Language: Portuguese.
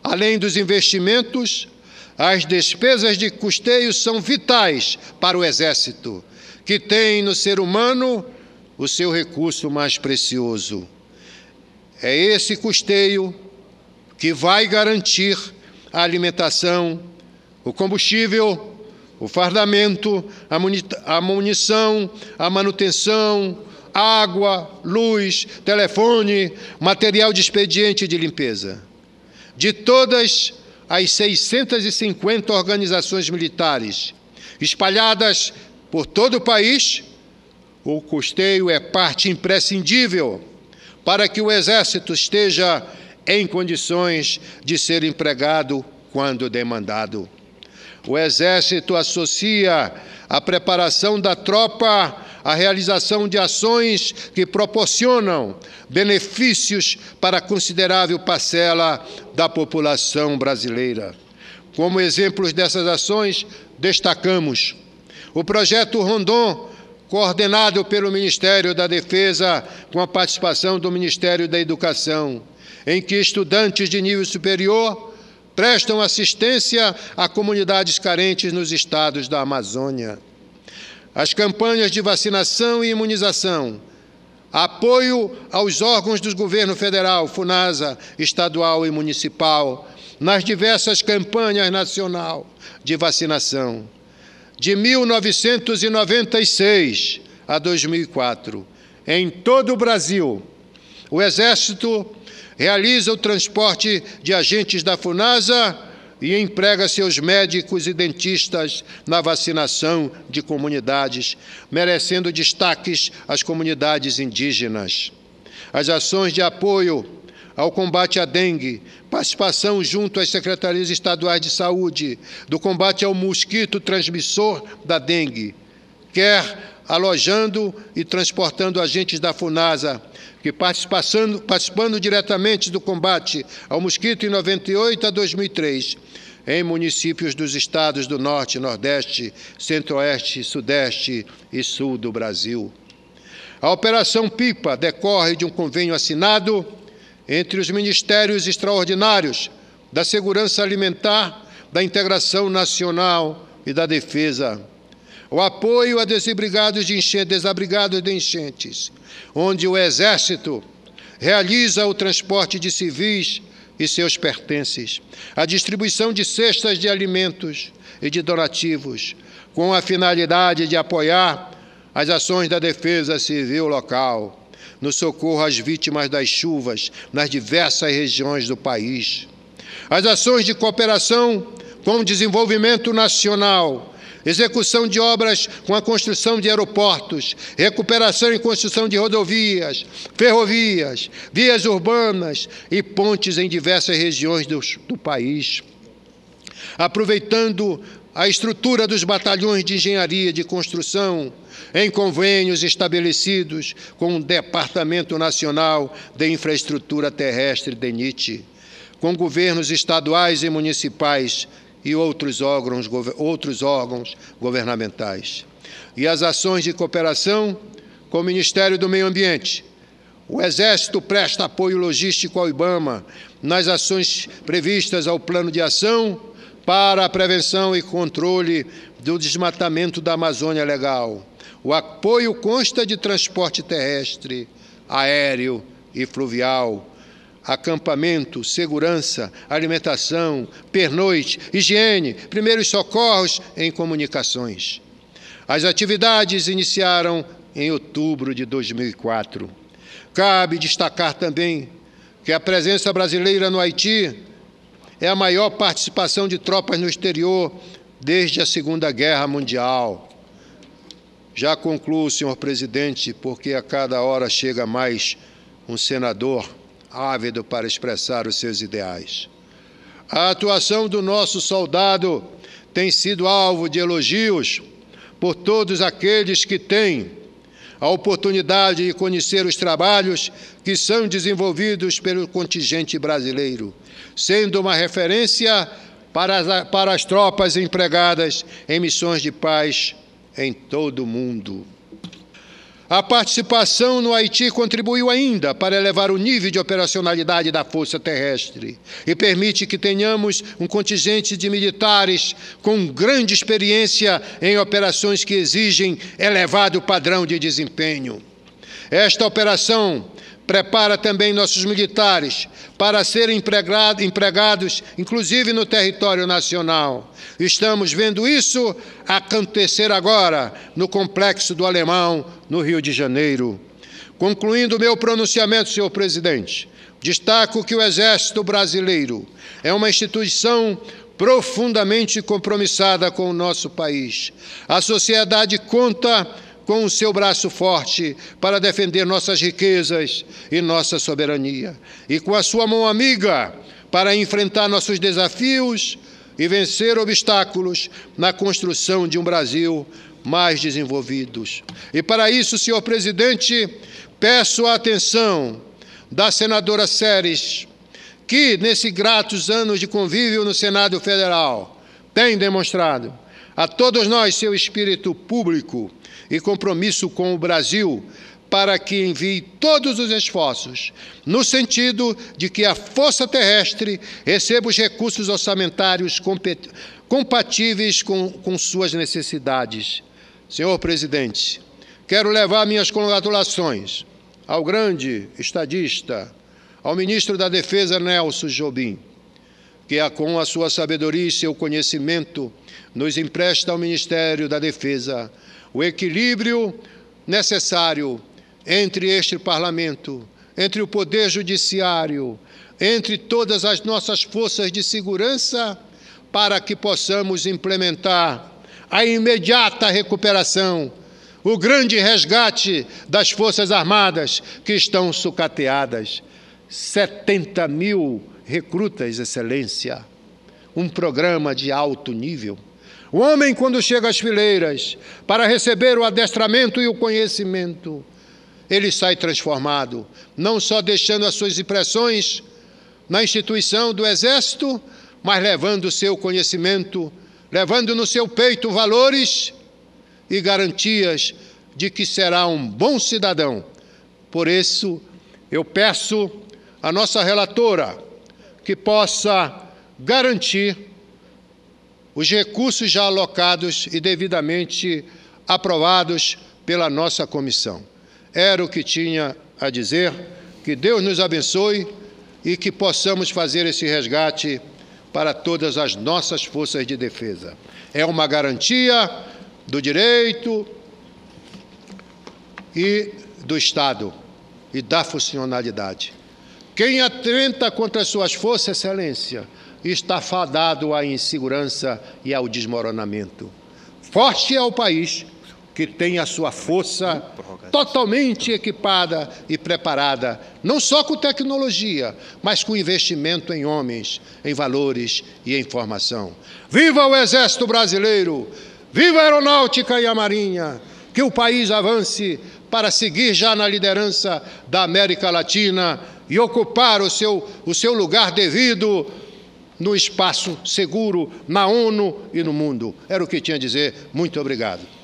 Além dos investimentos, as despesas de custeio são vitais para o Exército, que tem no ser humano o seu recurso mais precioso. É esse custeio que vai garantir a alimentação, o combustível, o fardamento, a munição, a manutenção, água, luz, telefone, material de expediente e de limpeza. De todas as 650 organizações militares espalhadas por todo o país, o custeio é parte imprescindível para que o Exército esteja em condições de ser empregado quando demandado. O Exército associa a preparação da tropa à realização de ações que proporcionam benefícios para considerável parcela da população brasileira. Como exemplos dessas ações, destacamos o Projeto Rondon, coordenado pelo Ministério da Defesa, com a participação do Ministério da Educação, em que estudantes de nível superior prestam assistência a comunidades carentes nos estados da Amazônia. As campanhas de vacinação e imunização, apoio aos órgãos do governo federal, FUNASA, estadual e municipal, nas diversas campanhas nacional de vacinação. De 1996 a 2004, em todo o Brasil, o Exército realiza o transporte de agentes da FUNASA e emprega seus médicos e dentistas na vacinação de comunidades, merecendo destaques as comunidades indígenas. As ações de apoio ao combate à dengue, participação junto às secretarias estaduais de saúde, do combate ao mosquito transmissor da dengue, quer alojando e transportando agentes da FUNASA, que participando diretamente do combate ao mosquito em 98 a 2003, em municípios dos estados do Norte, Nordeste, Centro-Oeste, Sudeste e Sul do Brasil. A Operação Pipa decorre de um convênio assinado entre os Ministérios Extraordinários da Segurança Alimentar, da Integração Nacional e da Defesa. O apoio a desabrigados de enchentes, onde o Exército realiza o transporte de civis e seus pertences, a distribuição de cestas de alimentos e de donativos, com a finalidade de apoiar as ações da defesa civil local, no socorro às vítimas das chuvas nas diversas regiões do país. As ações de cooperação com o desenvolvimento nacional, execução de obras com a construção de aeroportos, recuperação e construção de rodovias, ferrovias, vias urbanas e pontes em diversas regiões do país. Aproveitando a estrutura dos batalhões de engenharia de construção, em convênios estabelecidos com o Departamento Nacional de Infraestrutura Terrestre, DENIT, com governos estaduais e municipais e outros órgãos governamentais. E as ações de cooperação com o Ministério do Meio Ambiente. O Exército presta apoio logístico ao IBAMA nas ações previstas ao Plano de Ação para a prevenção e controle do desmatamento da Amazônia Legal. O apoio consta de transporte terrestre, aéreo e fluvial, acampamento, segurança, alimentação, pernoite, higiene, primeiros socorros em comunicações. As atividades iniciaram em outubro de 2004. Cabe destacar também que a presença brasileira no Haiti é a maior participação de tropas no exterior desde a Segunda Guerra Mundial. Já concluo, senhor presidente, porque a cada hora chega mais um senador ávido para expressar os seus ideais. A atuação do nosso soldado tem sido alvo de elogios por todos aqueles que têm a oportunidade de conhecer os trabalhos que são desenvolvidos pelo contingente brasileiro, sendo uma referência para as tropas empregadas em missões de paz em todo o mundo. A participação no Haiti contribuiu ainda para elevar o nível de operacionalidade da Força Terrestre e permite que tenhamos um contingente de militares com grande experiência em operações que exigem elevado padrão de desempenho. Esta operação prepara também nossos militares para serem empregados, inclusive no território nacional. Estamos vendo isso acontecer agora no Complexo do Alemão, no Rio de Janeiro. Concluindo meu pronunciamento, senhor presidente, destaco que o Exército Brasileiro é uma instituição profundamente compromissada com o nosso país. A sociedade conta com o seu braço forte para defender nossas riquezas e nossa soberania, e com a sua mão amiga para enfrentar nossos desafios e vencer obstáculos na construção de um Brasil mais desenvolvido. E para isso, senhor presidente, peço a atenção da senadora Séries, que, nesses gratos anos de convívio no Senado Federal, tem demonstrado a todos nós seu espírito público e compromisso com o Brasil para que envie todos os esforços no sentido de que a Força Terrestre receba os recursos orçamentários compatíveis com suas necessidades. Senhor presidente, quero levar minhas congratulações ao grande estadista, ao ministro da Defesa, Nelson Jobim, que com a sua sabedoria e seu conhecimento nos empresta ao Ministério da Defesa o equilíbrio necessário entre este Parlamento, entre o Poder Judiciário, entre todas as nossas forças de segurança, para que possamos implementar a imediata recuperação, o grande resgate das Forças Armadas que estão sucateadas. 70 mil recrutas, Excelência, um programa de alto nível. O homem, quando chega às fileiras para receber o adestramento e o conhecimento, ele sai transformado, não só deixando as suas impressões na instituição do Exército, mas levando o seu conhecimento, levando no seu peito valores e garantias de que será um bom cidadão. Por isso, eu peço à nossa relatora que possa garantir os recursos já alocados e devidamente aprovados pela nossa comissão. Era o que tinha a dizer. Que Deus nos abençoe e que possamos fazer esse resgate para todas as nossas forças de defesa. É uma garantia do direito e do Estado e da funcionalidade. Quem atenta contra as suas forças, Excelência, está fadado à insegurança e ao desmoronamento. Forte é o país que tem a sua força totalmente equipada e preparada, não só com tecnologia, mas com investimento em homens, em valores e em formação. Viva o Exército Brasileiro! Viva a Aeronáutica e a Marinha! Que o país avance para seguir já na liderança da América Latina e ocupar o seu lugar devido no espaço seguro, na ONU e no mundo. Era o que tinha a dizer. Muito obrigado.